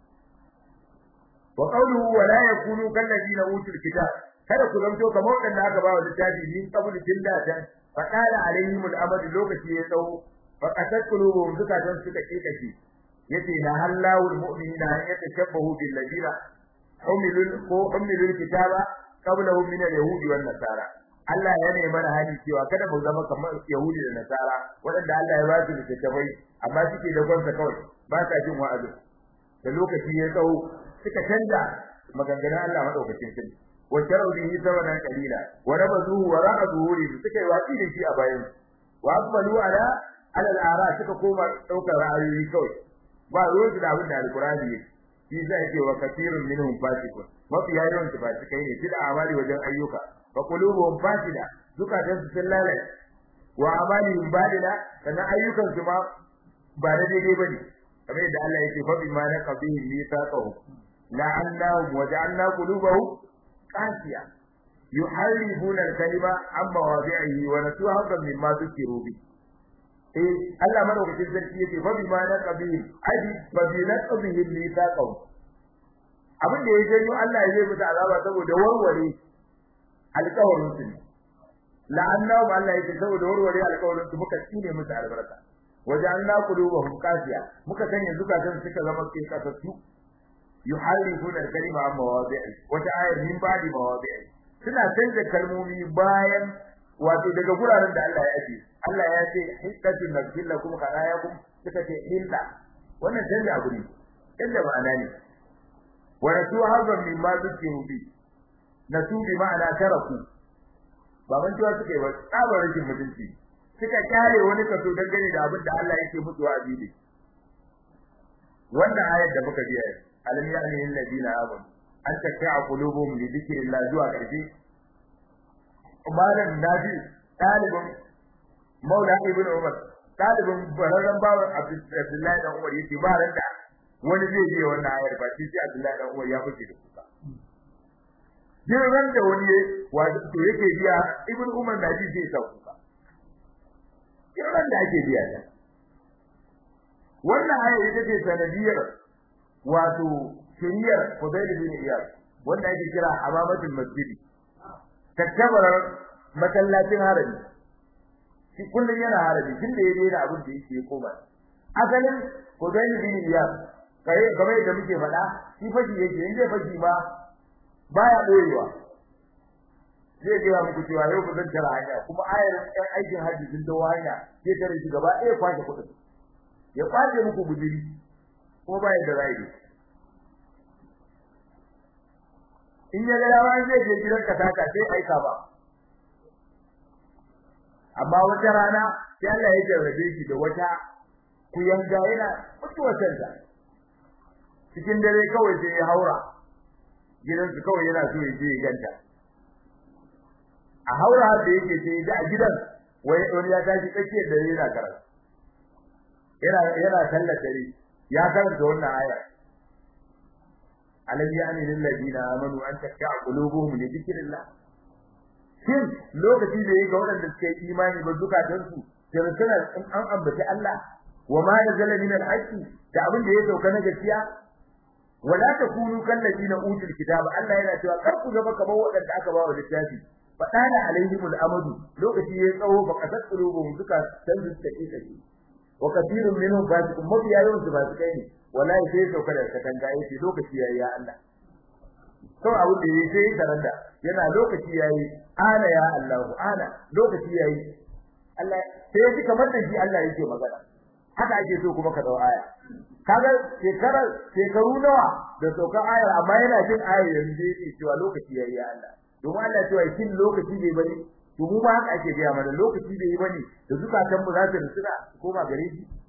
wa qawluhu wa la yakunu kal ladina utul kitab kada ku zanto kamar wanda aka ba wa littafi min qabl jillatan fa qala alaihim al-amad lokaci ya tsawo fa qatat qulubuhum zukatan suka kikashi yace la hallahu al-mu'minina yatashabbahu bil ladina humilul kitaba qablahum min al-yahudi wan nasara Allah ya ne mana hali cewa kada mu zama kamar yahudi da nasara wadanda Allah ya ba su littafai amma suke da gonsa kawai ba sa jin wa'azi da lokaci ya tsawo suka canza maganganun Allah madaukakin sarki wa sharau bihi sawanan qalila wa rabazuhu wa ra'azuhu suka yi watsi da shi a bayan wa aqbalu ala al-ara suka koma daukar ra'ayoyi kawai ba ruwan da abin da alqur'ani yake shi zai ce wa kathirun minhum fasiqun mafi yawan su fasikai ne fil amali wajen ayyuka fa qulubuhum fasida zukatan su sun lalace wa amalihim badila kana ayyukan su ma ba da daidai bane kamar yadda Allah yake fa bima naqabihim mithaqahum la'annahum wa ja'alna qulubahum qasiya yuharrifuna al-kalima amma wadi'ihi wa nasu haqqan mimma dhukiru bi Allah madaukakin sarki yake fa bima naqabihim ai fa bi naqabihim mithaqahum abin da ya janyo Allah ya zai musu azaba saboda warware alƙawarin su la'annahu Allah yake saboda warware alƙawarin su muka tsine musu albarka wajanna qulubuhum qasiya muka sanya zukatan suka zama kasassu yuharrifuna al-kalima amma mawadi'i wata ayar min ba'di mawadi'i suna canza kalmomi bayan wato daga guraren da Allah ya aje Allah ya ce hiddatu nafsil lakum khalayakum suka ce illa wannan canza abu ne inda ma'ana ne wa rasu hazan mimma zukiru bi nasu bi ma'ana taraku baban cewa suka yi wa tsabar rikin mutunci suka kyale wani kaso dangane da abin da Allah yake musu wa'azi ne wannan ayar da muka biya alam ya'ni alladina amanu an tafi'a qulubuhum li dhikrillah zuwa ƙarshe malam nabi talibin maula ibn umar talibin bararran bawan abdullahi dan umar yace ba randa wani zai je wannan ayar ba sai abdullahi dan umar ya fice da kuka din ran da wani wato yake biya ibn umar nabi zai sa kuka din ran da ake biya ta wannan ayar ita ce sanadiyar wato shiriyar Fudayl bin Iyad wanda ake kira amamatul masjidi takkabar masallacin harami shi kullun yana harami tun da yayi da abin da yake koma asalin Fudayl bin Iyad kai game da muke faɗa shi fashi yake inda fashi ba baya boyewa zai ga muku cewa yau ku zanta hanya kuma ayar ɗan aikin haji sun dawo hanya sai tare shi gaba ɗaya kwashe kuɗin ya kwace muku bujiri ko baya da rai in ya ga yawa zai je gidan ka taka sai aika ba amma wata rana sai Allah ya jarrabe shi da wata kuyanga yana mutuwar sanda cikin dare kawai sai ya haura gidan su kawai yana so ya je ya ganta a haura da yake sai ya a gidan wani ya tashi tsakiyar dare yana karatu yana sallar dare ya karanta wannan aya alam ya'ni lil ladina amanu an tak'a qulubuhum li dhikrillah shin lokaci da yake ga wadanda suke imani ba zukatan su sai suna an ambaci Allah wa ma nazala min al-haqqi da abin da ya sauka na gaskiya wala takunu kal ladina utul kitaba Allah yana cewa kar ku zama kamar wadanda aka ba wa littafi fadana alaihimul amadu lokaci ya tsawo fa kasat qulubuhum zukatan su take wa kathirun minhum fasiqun mabiya yawan su ba su kai ne wallahi sai sauka da katanga yace lokaci yayi ya Allah to abu da yayi sai taranda yana lokaci yayi ana ya Allah ana lokaci yayi Allah sai ji kamar da shi Allah yake magana haka ake so kuma ka dau aya kaga shekaru nawa da sauka aya amma yana jin aya yanzu yake cewa lokaci yayi ya Allah domin Allah cewa kin lokaci bai bane to mu ba haka ake ga mana lokaci bai bane da zukatan mu za su rusuna koma gare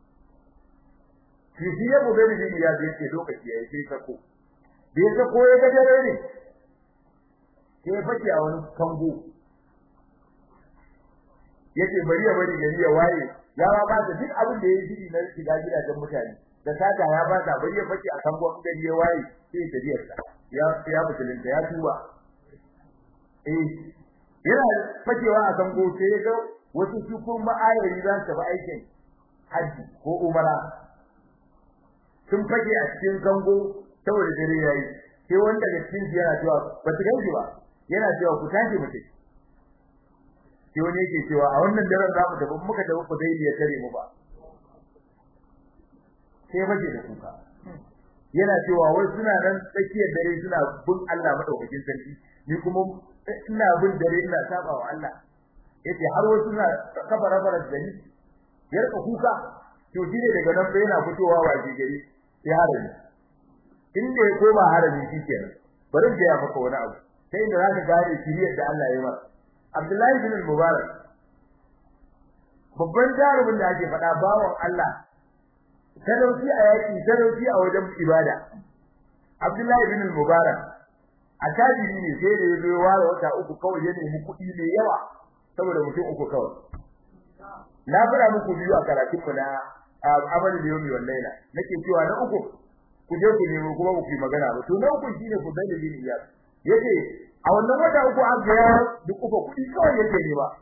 shi shi ya gobe da ya ce lokaci yayi sai sako bai sako ya ga dare ne sai fake a wani kango yace bari ya bari gari ya waye ya ba da duk abin da yake yi na shiga gidajen mutane da sata ya ba ta bari ya fake a kango gari ya waye sai ta biyar sa ya mutunta ya tuba yana fakewa a kango sai ga wasu su kuma ayoyi za su ba aikin haji ko umara sun fage a cikin zango saboda dare yayi sai wanda da cikin yana cewa ba su ganki ba yana cewa ku tashi mu tafi sai wani yake cewa a wannan daren za mu tafi muka tafi ku dai ya tare mu ba sai fage da kuka yana cewa wai suna nan tsakiyar dare suna bin Allah madaukakin sarki ni kuma ina bin dare ina saba wa Allah yace har wasu suna kafara da ni yarka kuka to shine daga nan bai yana fitowa waje gari sai harami inda ya koma harami shikenan bari da ya maka wani abu sai da zaka gane shiriyar da Allah ya yi masa Abdullahi bin Mubarak babban jarumin da ake faɗa bawon Allah sadauki a yaki sadauki a wajen ibada Abdullahi bin Mubarak a tajiri ne sai da ya zo ware wata uku kawai ya nemi kuɗi mai yawa saboda mutum uku kawai na fara muku biyu a karatun mu na amal yawmi wal layla nake cewa na uku ku je ku nemo kuma ku yi magana ba to na uku shine ku da bin iyas yace a wannan wata uku an ga duk uku kuɗi kawai yake ne ba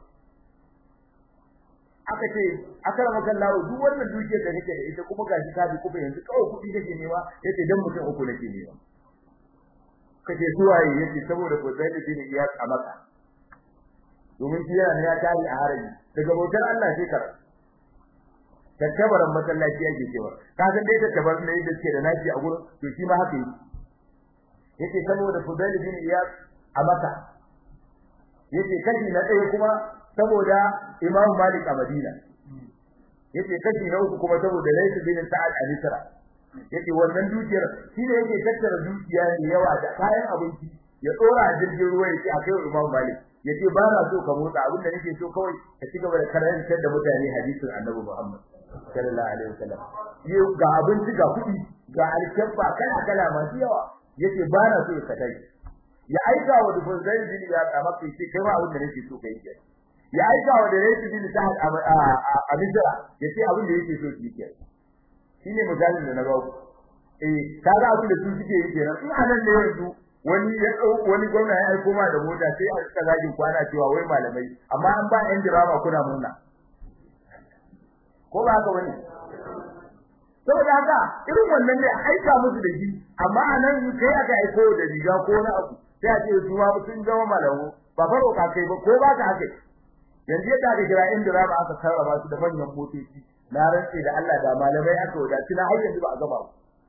aka ce akara maka lawo duk wannan dukiyar da kake da ita kuma gashi ka bi kuma yanzu kawai kuɗi kake ne ba yace dan mutum uku nake ne ba kace suwaye yace saboda ku da bin iyas a maka domin shi yana ya tari a haraji daga bautar Allah sai kar tattabaran masallaci yake cewa ka san dai tattabar ne da ke da nafi a gurin to shi ma haka yake saboda Fudail bin Iyad a Makka yake kashi na ɗaya kuma saboda Imam Malik a Madina yake kashi na uku kuma saboda Layth bin Sa'ad a Misra yake wannan dukiyar shi ne yake tattara dukiya ne yawa da kayan abinci ya dora a jirgin ruwa yake akai Imam Malik yace ba na so ka motsa abin da nake so kawai ka ci gaba da karantar da mutane hadisin Annabi Muhammad sallallahu alaihi wasallam yau ga abinci ga kudi ga alkabba kana kala masu yawa yace ba na so ka tashi ya aika wa da Fuzail bin ya kama kai ce kai ma abin da nake so kai ke ya aika wa da Layth bin Sa'ad a Misra yace abin da yake so ki ke shine misalin da na ba ku kaga abin da su suke yi kenan in anan ne yanzu wani gwamna ya aiko ma da mota sai a cika zagin kwana cewa wai malamai amma an ba yan dirama kuna murna ko ba haka bane saboda haka irin wannan ne aika musu da shi amma anan kai aka aiko da riga ko na abu sai a ce su ma sun zama malamu ba faro ka kai ba ko ba ka haka yanzu yadda aka kira yan dirama aka sarrafa su da manyan motoci na rantsi da Allah da malamai aka wadaci na har yanzu ba a gaba ba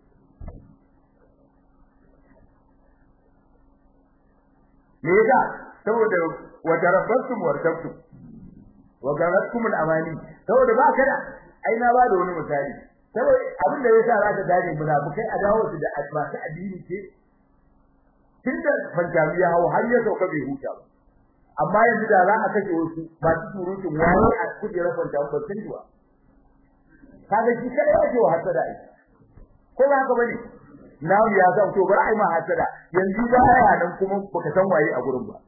me yasa saboda wajarabtum wartabtum wa garatkum al-amani saboda ba kada ai na ba da wani misali saboda abin da yasa zaka dage munafikai a dawo su da masu addini ce tunda fanjamiya hawo har ya sauka bai huta ba amma yanzu da za a kace wasu ba su surutun wani a kujerar fanjamiya ba sun duwa kaga shi kada yake wa hasada ai ko ba haka bane nawo ya san to bar ai ma hasada yanzu ba ya nan kuma baka san waye a gurin ba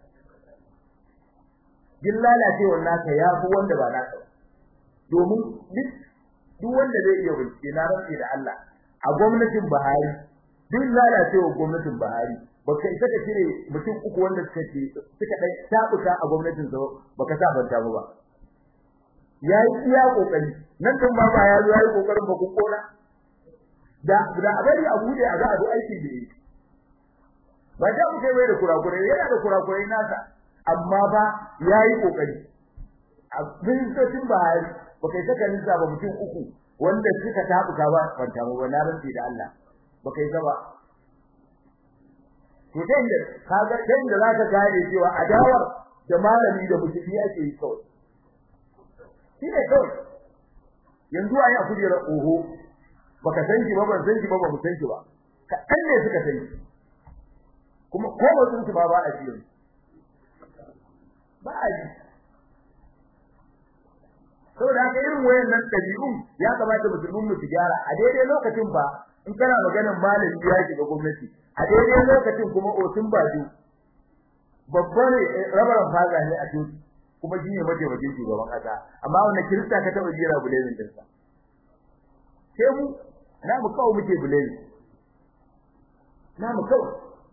gillala ce wannan ka ya fi wanda ba naka domin duk wanda zai iya bincike na rantsi da Allah a gwamnatin Buhari duk lalacewa gwamnatin Buhari baka isa ka cire mutum uku wanda suka dai tabuka a gwamnatin sa baka sa banta ba yayi iya kokari nan kan ba ya zo yayi kokarin ba ku kona da abari abu da ga abu aiki da yi ba da mu kai mai da kurakurai yana da kurakurai nasa amma ba yayi kokari a bincin Buhari baka saka nisa ba mutum uku wanda suka tabuka ba kwanta ba na ranti da Allah baka yi ba to dai da kaga dan da zaka gane cewa adawar da malami da musulmi ake yi kawai shine kawai yanzu ayi a kujera oho baka san shi ba ban san shi ba ba mu san shi ba kadan ne suka san shi kuma ko ba sun ci ba a cikin ba a yi saboda haka irin wayannan dabi'un ya kamata musulmin mu su gyara a daidai lokacin ba in kana maganar malami ya shiga gwamnati a daidai lokacin kuma otun baju babban rabaran faga ne a cikin kuma shi ne mataimakin shugaban kasa amma wannan kirista ka taba jira bulemin din sa sai mu na mu kawo muke bulemi na mu kawo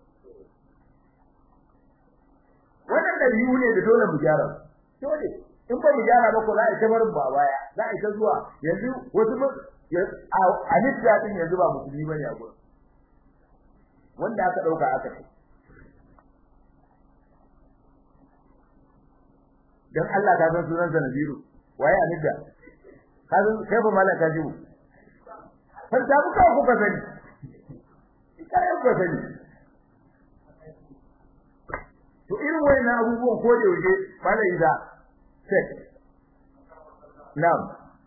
wannan dabi'u ne da dole mu gyara dole in ba mu gyara ba ko za a ta barin ba baya za a ta zuwa yanzu wasu a nitsa din yanzu ba musulmi bane a gurin wanda aka dauka aka ce dan Allah ka san sunan sa Nabiru waye a nitsa ka san kai ba malaka jibu har da ku ka ku sani kai ku sani to irin wayannan abubuwan ko da yaushe malai da set na'am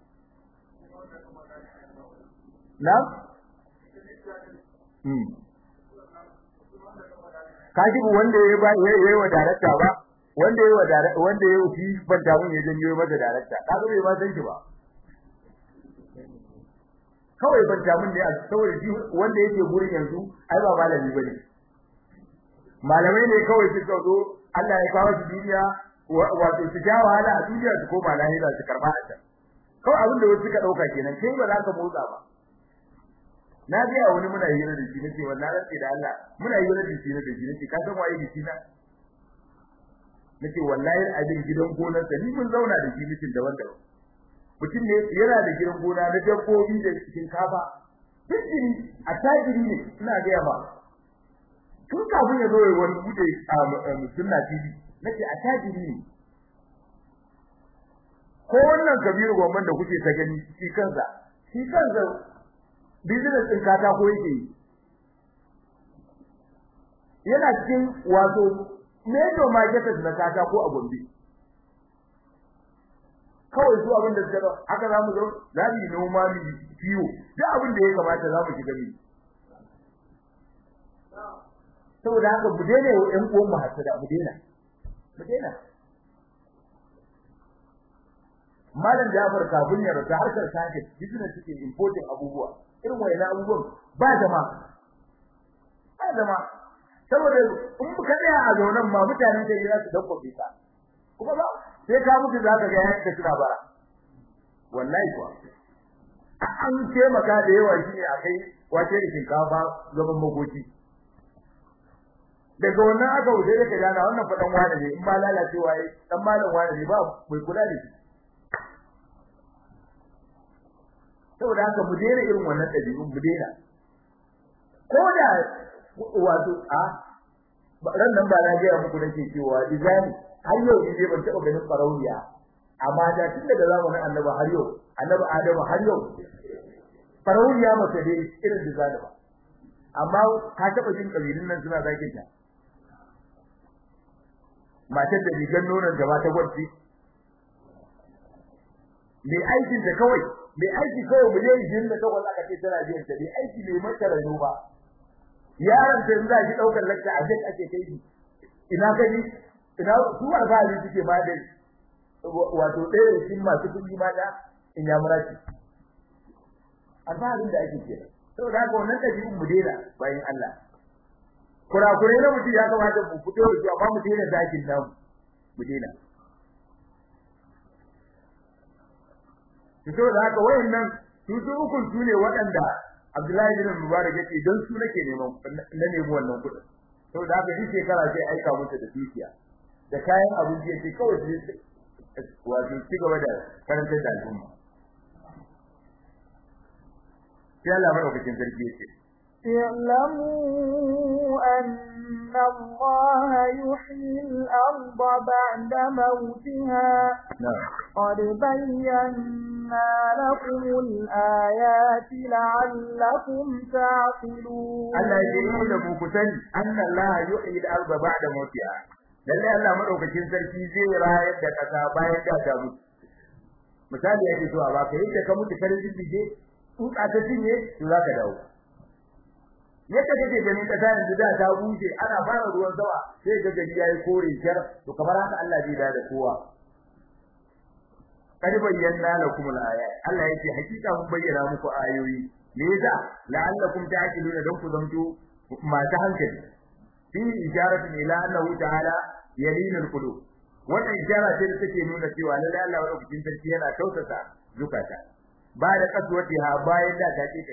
kaji wanda yayi wa darakta ba wanda yayi fi banta mun ya janyo masa darakta kaga bai ba san shi ba kawai banta mun ne a saboda shi wanda yake gurin yanzu ai ba malami bane malamai ne kawai suka zo Allah ya kawo su duniya wato su ja wahala a duniya su koma lahira su karba a can kawai abin da wasu suka dauka kenan kai ba za ka motsa ba na ji a wani muna hira da shi nace wallahi rantsi da Allah muna hira da shi nace ka san waye shi na nace wallahi abin gidan gonar sa ni mun zauna da shi mutum da wanda mutum ne yana da gidan gona na dabbobi da cikin kafa bijiri a tajiri ne ina ga yaba tun kafin ya zo wani bude sunna TV nace a tajiri ne ko wannan kabiru gomman da kuke ta gani shi kansa business din katako yake yana cikin wato major market na katako a Gombe kawai zuwa abin da suka haka zamu zo zamu noma mi kiwo duk abin da ya kamata zamu shiga mi saboda haka mu daina ɗan uwan mu hasada mu daina malam Jafar kafin ya rasa harkar sake business yake importing abubuwa irin wayannan abubuwan ba jama'a zama saboda in ka tsaya a zaunan ma mutanen da za su dabbobi ka kuma ba sai ka mutu za ka ga yadda suna bara wallahi kuwa an ce maka da yawa shi akai wace da shinkafa gaban makoki daga wannan aka wuce da kaga wannan fadan wani ne in ba lalacewa yi dan malam wani ne ba mai kula da shi saboda haka mu daina irin wannan dabi'un mu daina ko da wato ran nan ba na ga muku nake cewa izani har yau ne ban taba ganin farauniya amma da tun daga zamanin annabi har yau annabi adamu har yau farauniya mace dai irin izani ba amma ka taba jin kabilun nan suna zakin ta matar da rigar nonon gaba ta gwarci mai aikin da kawai mai aiki kawai miliyan 28 aka ce tana biyan ta mai aiki mai mata rayuwa ba yaron da za shi daukar lakka a jin ake kai ina gani ina su alfahari suke ma da wato ɗaya cikin masu kuɗi mata in ya muraci alfaharin da ake kira saboda haka wannan ɗabi'un mu daina bayan Allah kurakure na mutum ya kamata mu fito da shi amma mu daina zakin namu mu daina to da haka wayannan su ukun su ne waɗanda Abdullahi bin Mubarak yake dan su nake neman na nemi wannan kudin saboda haka shi shekara sai aika musu da dukiya da kayan abinci yake kawai sai wato ci gaba da karanta da al'umma sai Allah mai hukuncin sarki yake اعلموا أن الله يحيي الأرض بعد موتها قد بينا لكم الآيات لعلكم تعقلون الله يقول لكم كتن أن الله يحيي الأرض بعد موتها lallai Allah madaukakin sarki zai rayar da kasa bayan da ta mutu misali yake to a baka yadda ka mutu kare dibije tsutsa ta cinye to zaka dawo yadda kake ganin kasa yanzu da ta bushe ana fara ruwan sama sai ga gari yayi kore shar to kamar haka Allah zai da kowa kad bayyana lakum al-ayat Allah yake hakika mun bayyana muku ayoyi me yasa la'allakum ta'qiluna dan ku zamto masu hankali fi isharatun ila annahu ta'ala yalinul qulub wannan ishara ce da take nuna cewa lalle Allah wa cikin sarki yana tausasa zukata ba da kaswatiha bayan da ta kike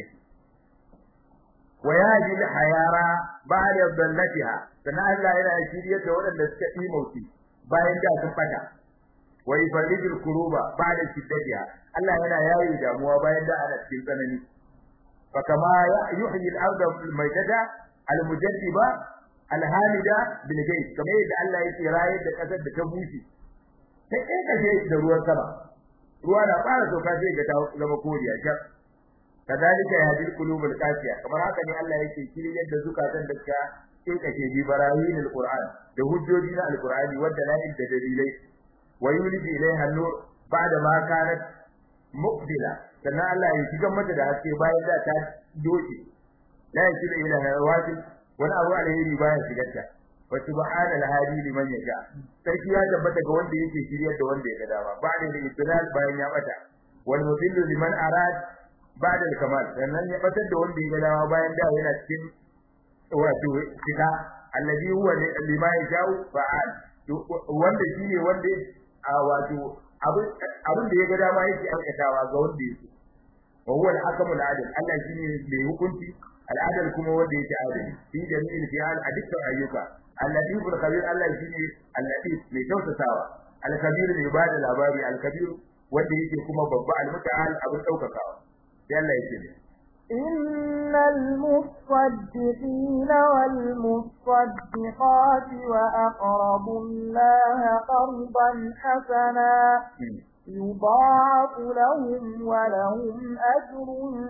wa yahdi al-hayara ba'da dallatiha sana Allah yana shirye da waɗanda suka yi mauti bayan da sun fata wa yufarijul kuruba ba'da shiddatiha Allah yana yayi damuwa bayan da ana cikin tsanani fa kama yuhyi al-ardha al-maydada al-mujaddiba al-hamida bil gayb kamar yadda Allah yake rayar da kasar da ta bushe sai kaje da ruwan sama ruwa na fara sauka sai ga ta zama koriya shar kadalika yahdil qulubul qasiya kamar haka ne Allah yake shiryar da zukatan da ka kace bi barahin al-Qur'an da hujjoji na al-Qur'ani wanda la'il da dalilai wa yulji ilaiha an-nur ba'da ma kanat muqbila sannan Allah ya shigar mata da haske bayan da ta doke la yashil ila hawati wani abu alheri bayan shigarta wa subhanal hadi liman yasha sai ya tabbata ga wanda yake shiryar da wanda ya ga dama ba'da da ibtilal bayan ya bata wal mudillu liman arad ba'da al-kamal sannan ya batar da wanda ya ga dama bayan da yana cikin wato kida alladhi huwa liman yasha fa'al wanda shine wanda wato abin da ya ga dama yake aikatawa ga wanda yake wa huwa al-hakamu al-adil Allah shine mai hukunci al-adil kuma wanda yake adili fi jami'il fi'al a dukkan ayyuka al-latif al-khabir Allah shine al-latif mai tausasawa al-khabir mai bada labari al-kabir wanda yake kuma babba al-muta'al abin daukakawa sai Allah yake إن المصدقين والمصدقات وأقرضوا الله قرضا حسنا يضاعف لهم ولهم أجر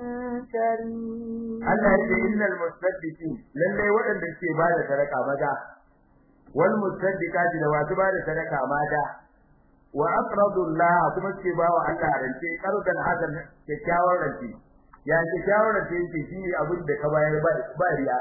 كريم. الله يقول إن المصدقين لن يوجد استيباد سرقة مدى والمصدقات لو أتباد سرقة مدى وأقرضوا الله كما استيباد الله رنسي قرضا حسنا كشاور رنسي ya ce shawara ce yake shi abin da ka bayar ba riya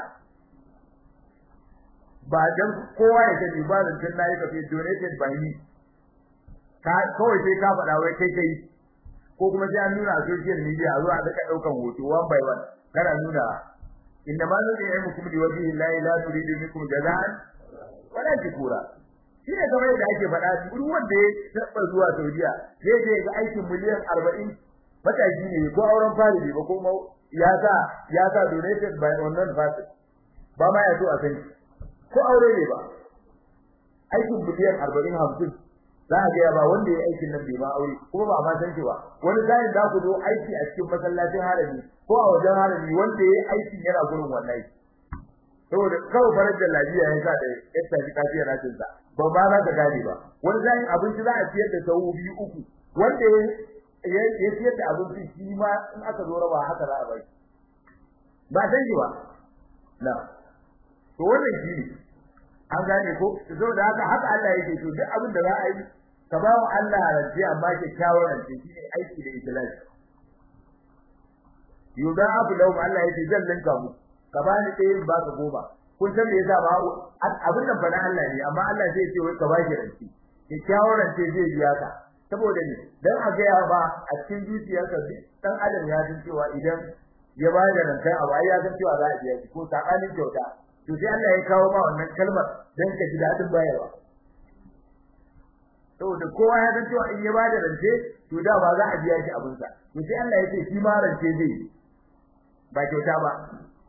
ba dan kowa ya sani ba dan nayi ka fi donated by me ka kawai sai ka faɗa wai kai ko kuma sai an nuna a social media a zuwa daga daukan hoto one by one kana nuna inna ma nu'imukum liwajhi llahi la nuridu minkum jazaan wala shukura shi ne kamar da ake faɗa duk wanda ya taɓa zuwa Saudiya zai je ga aikin miliyan 40 matashi ne ko auren fari ne ba kuma ya sa donated by unknown person ba ma ya so a sani ko aure ne ba aikin miliyan 40 50 za a ga ba wanda ya aikin nan bai ba aure kuma ba ma san cewa wani zai da ku zo aiki a cikin masallacin harami ko a wajen harami wanda ya aikin yana gurin wallahi saboda kawai farar da lafiya ya sa da yadda shi kafiya rashin sa ba ba za ka gane ba wani zai abinci za a ciyar da sau biyu uku wanda ya ciyar da abinci shi ma in aka zo raba haka za a bai ba san shi ba na to wannan shi ne an gane ko saboda haka Allah yake to duk abin da za a yi ka ba wa Allah rance amma ke kyawawan rance shine aiki da ikhlasi yudafu lahum Allah yake zallanka mu ka ba ni ɗayan ba ka goma kun san me yasa ba abin nan fa na Allah ne amma Allah zai ce wai ka ba shi rance ke kyawawan rance zai biya ka saboda ne dan a ga ba a cikin zuciyarka dan adam ya san cewa idan ya ba da rance abu ai ya san cewa za a biya shi ko sakanin kyauta to sai Allah ya kawo ba wannan kalmar dan ka ji dadin bayarwa saboda kowa ya san cewa in ya bada rance to da ba za a biya shi abin sa to sai Allah ya ce shi ma rance zai ba kyauta ba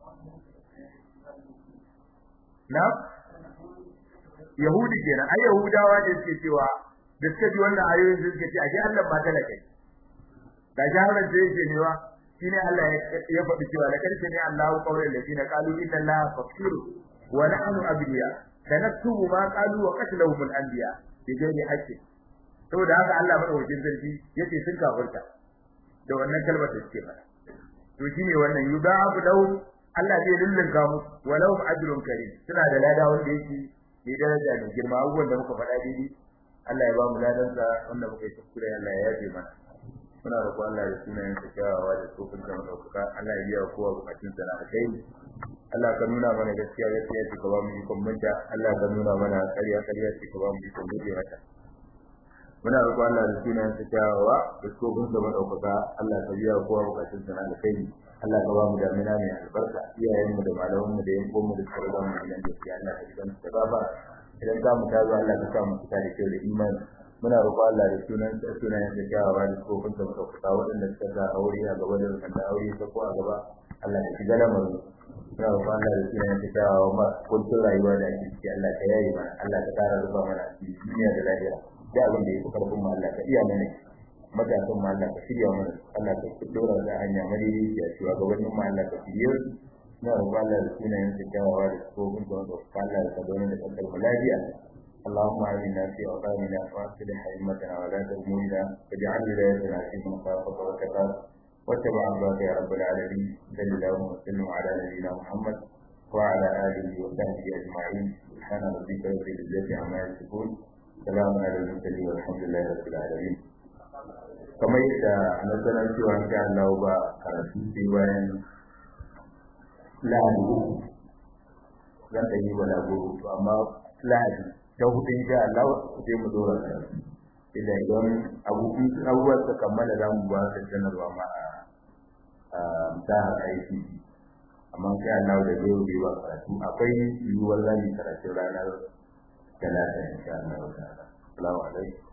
na Yahudi kenan ai Yahudawa ne suke cewa da suka ji wannan ayoyin suke ce aje Allah ba talaka da jaharan da yake newa shine Allah ya faɗi cewa la karshe ne Allahu qawlan ladina qalu inna Allaha faqir wa nahnu abiya sanaktubu ma qalu wa qatluhum al-anbiya bi ghairi haqqi saboda haka Allah madaukakin sarki yace sun kafirta da wannan kalmar da suke fara to shine wannan yudafu lahum Allah zai lullunka mu walau ajrun karim suna da lada wanda yake mai daraja da girma abubuwan da muka faɗa daidai Allah ya ba mu ladansa wanda muka yi kuskure Allah ya yafe mana muna roƙon Allah ya sunayen sa kyawawa da tsofin da madauka Allah ya biya kowa bukatun sa na kai Allah ka nuna mana gaskiya gaskiya ce ka ba mu ikon manta Allah ka nuna mana ƙarya ƙarya ce ka ba mu ikon guje mata muna roƙon Allah ya sunayen sa kyawawa da tsofin da madauka Allah ka biya kowa bukatun sa na kai Allah ka ba mu damina mai albarka iyayen mu da malaman mu da yan mu da sauran mu idan da ya Allah ka gidan su baba idan za mu tazo Allah ka sa mu fita da kyau da imani muna roƙo Allah da sunayen da kyawawa da tsofin da muka waɗanda suka ga aure a gaba da wanda aure ta ko a gaba Allah ya shiga lamarin muna roƙo Allah da sunayen da kyawawa ma kullun rayuwa da ake ciki Allah ka yayi mana Allah ka ƙara rufa mana duniya da lahira da abin da yake karfin mu Allah ka iya mana matasan mu Allah ka shirya mana Allah ka dora da hanya madidi ya cewa gabanin mu Allah ka shirye muna roƙo Allah da sunayen da kyawawa da tsofin da Allah ka dora da kalmar lafiya اللهم اعنا في اوطاننا واصلح ائمتنا ولاة امورنا واجعل ولايتنا في من خافك واتقاك واتبع رضاك يا رب العالمين صل اللهم وسلم على نبينا محمد وعلى اله وصحبه اجمعين سبحان ربك رب العزه عما يصفون سلام على المرسلين والحمد لله رب العالمين kamar yadda na sanar cewa insha Allah ba karatu sai bayan lahadi zan da yi wala guru amma lahadi da hudu insha Allah sai mu dora ila idan abubuwan da kammala za mu ba da sanarwa ma a mutahar aiki amma sai Allah da zai yi wa karatu akwai yiwuwar zani karatu ranar talata insha Allah. Assalamu alaikum.